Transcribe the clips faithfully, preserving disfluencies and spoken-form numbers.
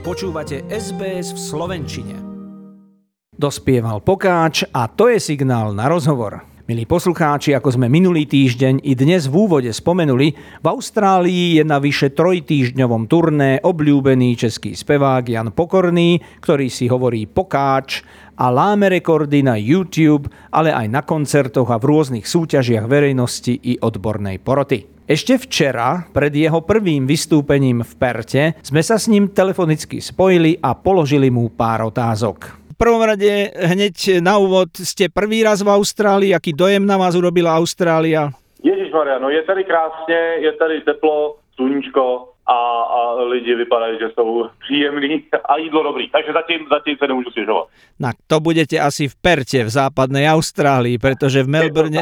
Počúvate es bé es v slovenčine. Dospieval Pokáč a to je signál na rozhovor. Milí poslucháči, ako sme minulý týždeň i dnes v úvode spomenuli, v Austrálii je na vyše trojtýždňovom turné obľúbený český spevák Jan Pokorný, ktorý si hovorí Pokáč a láme rekordy na YouTube, ale aj na koncertoch a v rôznych súťažiach verejnosti i odbornej poroty. Ešte včera, pred jeho prvým vystúpením v Perte, sme sa s ním telefonicky spojili a položili mu pár otázok. V prvom rade hneď na úvod, ste prvý raz v Austrálii, aký dojem na vás urobila Austrália? Ježišmarja, no je tady krásně, je tady teplo, sluníčko a, a lidi vypadají, že jsou příjemní a jídlo dobrý. Takže zatím, zatím se nemůžu stěžovat. No, to budete asi v Perte, v západnej Austrálii, pretože v Melbourne...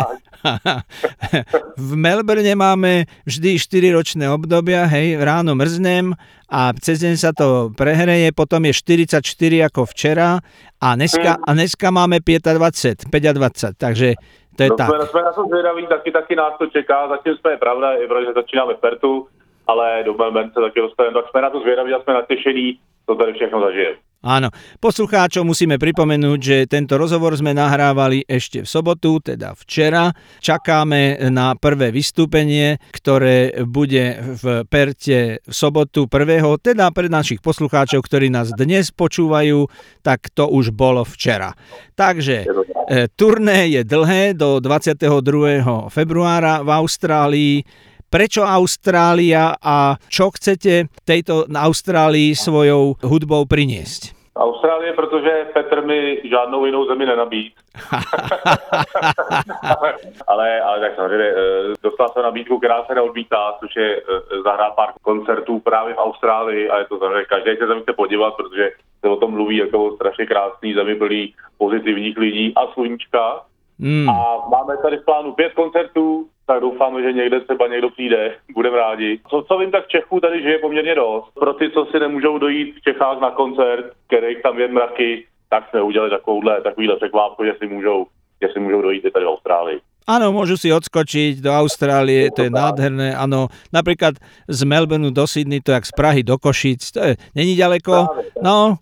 v Melbourne máme vždy štyriročné obdobia, hej, ráno mrznem a cez deň sa to prehreje, potom je štyridsaťštyri ako včera a dneska, a dneska máme dvadsaťpäť, dvadsaťpäť, takže to je no, tak. Jsme, jsme na to zvědaví, taky, taky nás to čeká, zatím jsme, pravda, je pravda, že začínáme v Pertu, ale do Melbourne se taky dostaneme, tak jsme na to zvědaví a jsme natěšení, to tady všechno zažijeme. Áno, poslucháčom musíme pripomenúť, že tento rozhovor sme nahrávali ešte v sobotu, teda včera. Čakáme na prvé vystúpenie, ktoré bude v Perte v sobotu prvého, teda pre našich poslucháčov, ktorí nás dnes počúvajú, tak to už bolo včera. Takže e, turné je dlhé do dvadsiateho druhého februára v Austrálii. Prečo Austrália a čo chcete tejto Austrálii svojou hudbou priniesť? Austrálie, protože Petr mi žádnou jinou zemi nenabíd. ale, ale tak samozřejmě dostal jsem nabídku, která se neodmítá, což je zahrát pár koncertů právě v Austrálii a je to samozřejmě, každý se tam chce podívat, protože se o tom mluví jako strašně krásný zemi plný pozitivních lidí a sluníčka. Mm. A máme tady v plánu pět koncertů, tak doufáme, že někde třeba někdo přijde, budeme rádi. Co, co vím, tak v Čechů tady žije poměrně dost. Pro ty, co si nemůžou dojít v Čechách na koncert, kterých tam je mraky, tak jsme udělali takovouhle, takovýhle překvápku, že si můžou, že si můžou dojít i tady v Austrálii. Áno, môžu si odskočiť do Austrálie, to je nádherné, áno. Napríklad z Melbourneu do Sydney, to je jak z Prahy do Košíc, to je, není ďaleko. No,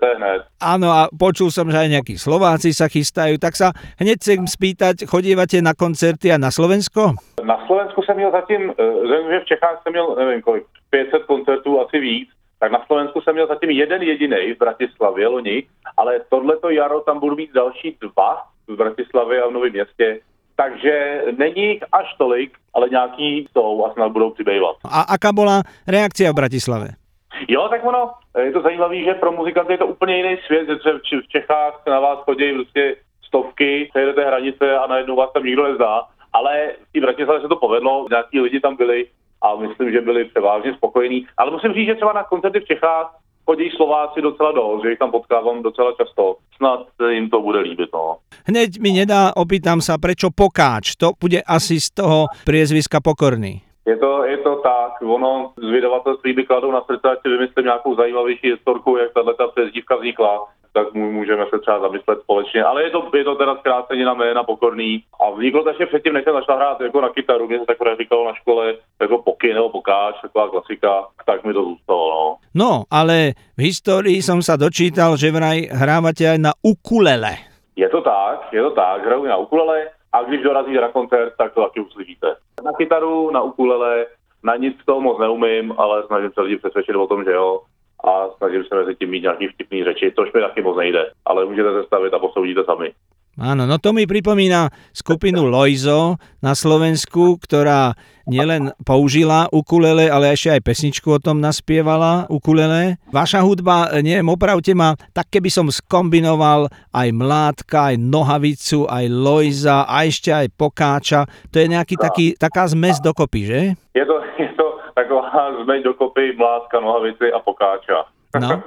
áno, a počul som, že aj nejakí Slováci sa chystajú, tak sa hneď chcem spýtať, chodívate na koncerty a na Slovensko? Na Slovensku jsem měl zatím, že v Čechách jsem měl, nevím kolik, pět set koncertů, asi víc, tak na Slovensku jsem měl zatím jeden jedinej v Bratislavě loni, ale tohleto jaro tam budou mít další dva v Bratislavě a v Novém Městě. Takže není jich až tolik, ale nějaký jsou a snad budou přibývat. A aká bola reakcia v Bratislave? Jo, tak ono, je to zajímavé, že pro muzikanty je to úplně jiný svět, že v Čechách na vás chodí prostě stovky, přejedete hranice a najednou vás tam nikdo nezdá. Ale v Bratislavě se to povedlo, nějaký lidi tam byli a myslím, že byli převážně spokojení. Ale musím říct, že třeba na koncerty v Čechách chodí Slováci docela dost, že ich tam potkávám docela často. Snad im to bude líbit, no. Hneď mi nedá, opýtam sa, prečo Pokáč? To bude asi z toho priezviska Pokorný. Je to, je to tak, ono z vydavatelství by kladou na srdce, ať si vymyslím nějakou zajímavější historku, jak tato přezdívka vznikla, tak můžeme se třeba zamyslet společně. Ale je to, je to teda zkráceně jména Pokorný. A vzniklo to ještě předtím, než jsem začal hrát jako na kytaru, mě se takové říkalo na škole, jako Poky nebo Pokáč, taková klasika, tak mi to zůstalo. No. no, ale v histórii som sa dočítal, že vraj hrávate aj na ukulele. Je to tak, je to tak, hraju na ukulele a když dorazíte na koncert, tak to taky uslyšíte. Na kytaru, na ukulele, na nic toho moc neumím, ale snažím se lidi přesvědčit o tom, že jo. A snažím se mezi tím mít nějaký vtipný řeči, což mi taky moc nejde, ale můžete se stavit a posoudíte sami. Áno, no to mi pripomína skupinu Loizo na Slovensku, ktorá nielen použila ukulele, ale ešte aj pesničku o tom naspievala, ukulele. Vaša hudba, neviem, opravte ma, tak keby som skombinoval aj Mládka, aj Nohavicu, aj Loiza a ešte aj Pokáča, to je nejaký taký, taká zmes dokopy, že? Je to, je to taková zmes dokopy Mládka, Nohavici a Pokáča. No,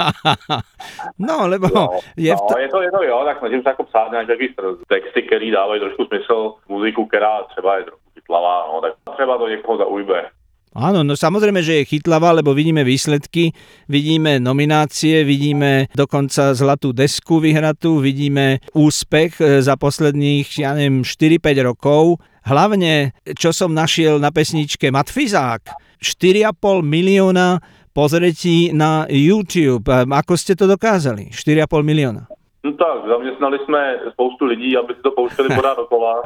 no lebo no, je, no, je to, je to jo, tak snažím se jako psát nějaký texty, který dávají trošku smysl, muziku, která třeba je trochu chytlavá, no, tak třeba to někoho zaujme. Áno, no samozrejme, že je chytlavá, lebo vidíme výsledky, vidíme nominácie, vidíme dokonca zlatú desku vyhratú, vidíme úspech za posledných, ja neviem, štyri päť rokov. Hlavne, čo som našiel na pesničke Matfizák, štyri a pol milióna pozretí na YouTube. Ako ste to dokázali? štyri a pol milióna. No tak, zaměstnali jsme spoustu lidí, aby si to pouštěli pořád dokola.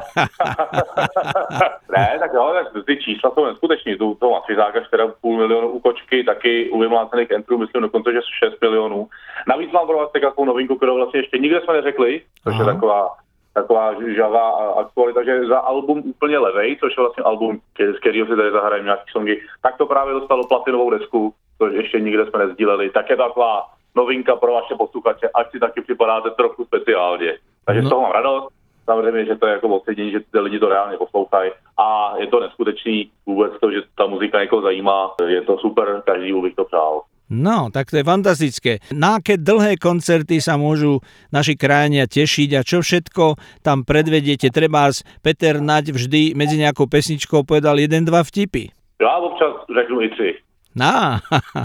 Ne, tak jo, tak ty čísla jsou neskuteční. Tu, to Matřizáka čtyři a půl milionu u Kočky, taky u vymlácených entrů, myslím dokonce, že šest milionů. Navíc mám pro vás takovou novinku, kterou vlastně ještě nikde jsme neřekli, což je taková taková žavá aktualita, že za album Úplně levej, což je vlastně album, z kterého si tady zahrajeme nějaký songy, tak to právě dostalo platinovou desku, což ještě nikde jsme nezdíleli. Tak je to taková novinka pro vaše posluchače, ať si taky připadáte trochu speciálně. Takže no. Z toho mám radost. Samozřejmě, že to je jako ocenění, že ty lidi to reálně poslouchají a je to neskutečný vůbec to, že ta muzika někoho zajímá. Je to super, každému bych to přál. No, tak to je fantastické. Na aké dlhé koncerty sa môžu naši krajania tešiť a čo všetko tam predvediete? Trebárs Peter Naď vždy medzi nejakou pesničkou povedal jeden, dva vtipy. Já občas řeknu i tři. No,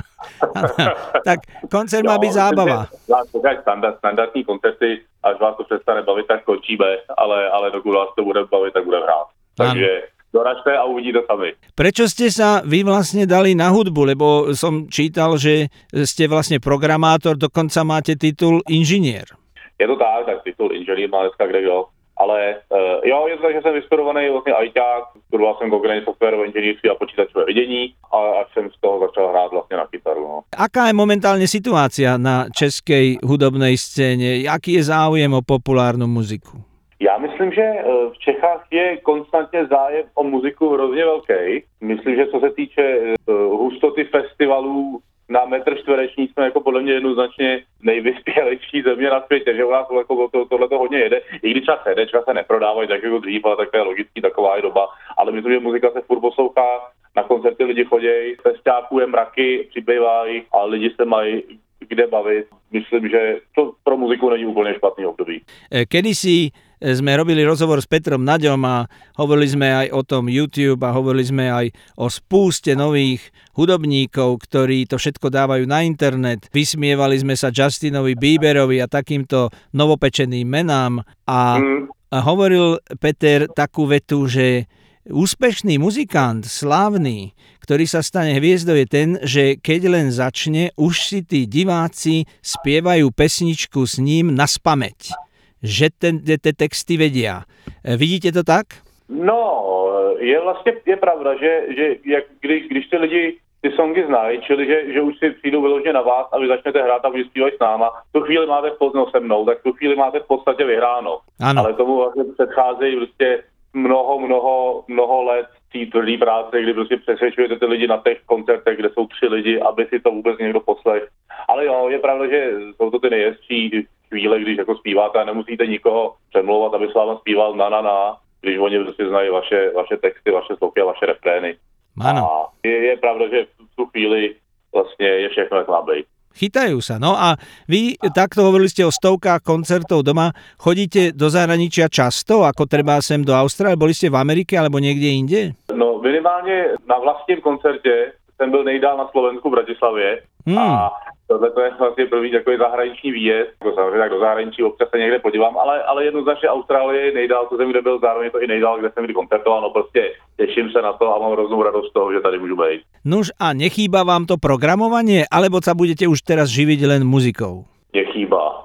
tak koncert má byť zábava. Standard, standardní koncerty, až vás to přestane bavit, tak končíme, ale, ale dokud vás to bude bavit, tak bude hrát. Takže doražte a uvidíte sami. Prečo ste sa vy vlastne dali na hudbu? Lebo som čítal, že ste vlastne programátor, dokonca máte titul inžinier. Je to tak, tak titul inženýr má dneska kde jo. Ale uh, jo, je to tak, že jsem inspirovaný vlastně ajťák, studoval jsem konkrétně softwarové inženýrství a počítačové vidění a až jsem z toho začal hrát vlastně na kytaru. No. Aká je momentálne situácia na českej hudobnej scéne? Aký je záujem o populárnu muziku? Já myslím, že v Čechách je konstantně zájem o muziku hrozně velký. Myslím, že co se týče hustoty festivalů na metr čtvereční jsme jako podle mě jednoznačně nejvyspělejší země na světě, že u nás jako to, tohle to hodně jede. I když třeba CDčka se neprodávají tak jako dřív, ale tak je logický, taková je doba. Ale myslím, že muzika se furt poslouchá, na koncerty lidi chodějí, festiáků je mraky, přibývají a lidi se mají kde bavit. Myslím, že to pro muziku není úplně špatný období. Kedysi sme robili rozhovor s Petrom Naďom a hovorili sme aj o tom YouTube a hovorili sme aj o spúste nových hudobníkov, ktorí to všetko dávajú na internet. Vysmievali sme sa Justinovi Bieberovi a takýmto novopečeným menám a, mm. a hovoril Peter takú vetu, že úspešný muzikant, slávny, ktorý sa stane hviezdou, je ten, že keď len začne, už si tí diváci spievajú pesničku s ním naspamäť. Že ten, ty texty vedia. Vidíte to tak? No, je vlastně je pravda, že, že jak, když, když ty lidi ty songy znají, čili že, že už si přijdou vyloženě na vás a vy začnete hrát a vy zpívají s náma, tu chvíli máte pozno se mnou, tak tu chvíli máte v podstatě vyhráno. Ano. Ale tomu vlastně předcházejí prostě mnoho, mnoho, mnoho let té tvrdé práce, kdy prostě přesvědčujete ty lidi na těch koncertech, kde jsou tři lidi, aby si to vůbec někdo poslech. Ale jo, je pravda, že jsou to ty nejhezčí chvíle, když jako zpíváte a nemusíte nikoho přemlouvat, aby s váma zpíval na na na, když oni prostě znají vaše, vaše texty, vaše sloky a vaše refrény. Ano. A je, je pravda, že v tu chvíli vlastně je všechno jak má být. Chytajú sa. No a vy takto hovorili ste o stovkách koncertov doma. Chodíte do zahraničia často, ako treba sem do Austrálie? Boli ste v Amerike alebo niekde inde? No minimálně na vlastním koncertě jsem byl nejdál na Slovensku v Bratislavě hmm. a tohle to je vlastně první takový zahraniční výjezd. Jako samozřejmě tak do zahraničí občas se někde podívám, ale, ale jednoznačně Austrálie je nejdál, co jsem kde byl, zároveň to i nejdál, kde jsem kdy koncertoval. No prostě těším se na to a mám hroznou radost z toho, že tady můžu být. Nuž a nechýba vám to programovanie, alebo sa budete už teraz živiť len muzikou? Nechýba.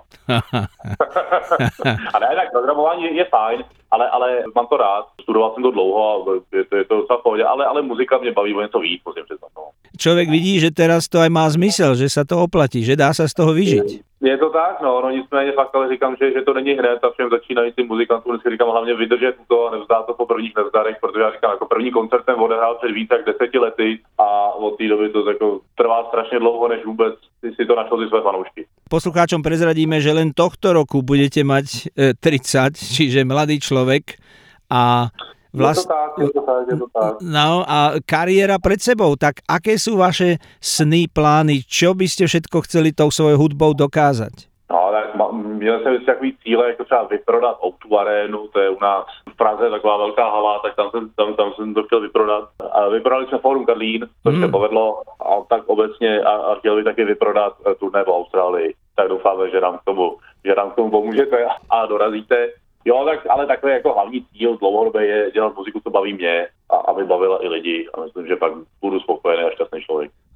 A ne, tak programování je, je fajn, ale, ale mám to rád. Studoval jsem to dlouho a je to, je to docela v pohodě, ale, ale muzika mě baví o něco víc, musím přiznat. No. Človek vidí, že teraz to aj má zmysel, že sa to oplatí, že dá sa z toho vyžiť. Je to tak, no, no nicméně fakt, ale říkám, že, že to není hned a všem začínajícím muzikantům vždycky říkám hlavně vydržet to a nevzdát to po prvních nevzdarech, protože já říkám, jako první koncert jsem odehrál před více jak deseti lety a od té doby to jako trvá strašně dlouho, než vůbec si, si to našel si své fanoušky. Poslucháčom prezradíme, že len tohto roku budete mať e, tridsať, čiže mladý človek a Vlast... Je to tak, je to tak, je to tak. No a kariéra pred sebou, tak aké sú vaše sny, plány, čo by ste všetko chceli tou svojou hudbou dokázať? No, tak měl jsem vždycky takový cíle, jako třeba vyprodat O dva arénu, to je u nás v Praze taková velká hala, tak tam jsem, tam, tam jsem to chtěl vyprodat. A vyprodali jsme Fórum Karlín, což hmm. se povedlo, a tak obecně a, a chtěl bych taky vyprodat turné v Austrálii. Tak doufáme, že nám k tomu, že nám k tomu pomůžete a, a dorazíte. Jo, tak, ale takový jako hlavní cíl dlouhodobě je dělat muziku, co baví mě a aby bavila i lidi. A myslím, že pak budu spokojený a šťastný člověk.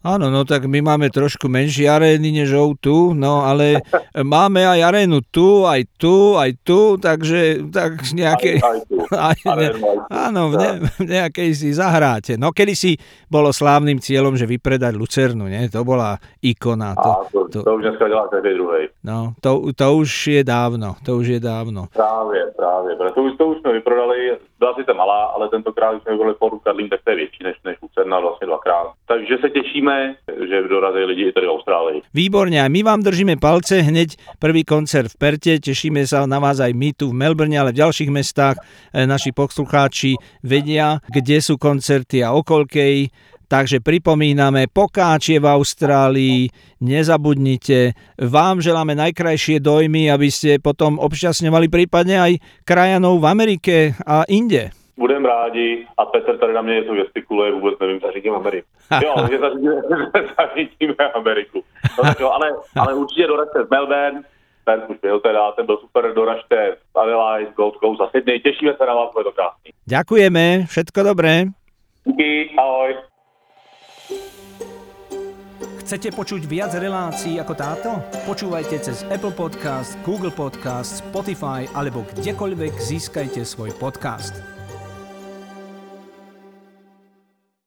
Áno, no tak my máme trošku menšie arény než ó dva, no ale máme aj arénu tu, aj tu, aj tu, takže tak nejaké... Aj, aj tu. Aj, ne, áno, v, ne, v nejakej si zahráte. No kedysi bolo slávnym cieľom, že vypredať Lucernu, nie? To bola ikona. To, a to, to, to už dneska dělá každej druhej. No, to, to už je dávno, to už je dávno. Právě, právě. To už, to už jsme vyprodali, byla sice malá, ale tentokrát už jsme vyprodali Fordu Karlín, tak to je větší než, než Lucerna vlastně dvakrát. Takže se těšíme, že dorazí lidi i tady v Austrálii. Výborne, a my vám držíme palce, hneď prvý koncert v Perte, tešíme sa na vás aj my tu v Melbourne, ale v ďalších mestách naši poslucháči vedia, kde sú koncerty a okolkej. Takže pripomíname, Pokáč je v Austrálii, nezabudnite. Vám želáme najkrajšie dojmy, aby ste potom obšťastňovali prípadne aj krajanov v Amerike a inde. Budem rádi a Petr tady na mě něco gestikuluje, vůbec nevím, zařídím Ameriku. Jo, že zařídíme, zařídíme Ameriku. No tak jo, ale, ale určitě doražte z Melbourne, ten už byl teda, ten byl super, doražte z Adelaide, Gold Coast a Sydney, těšíme se na vás, bude to krásný. Ďakujeme, všetko dobré. Díky, ahoj. Chcete počuť viac relácií ako táto? Počúvajte cez Apple Podcast, Google Podcast, Spotify alebo kdekoľvek získajte svoj podcast.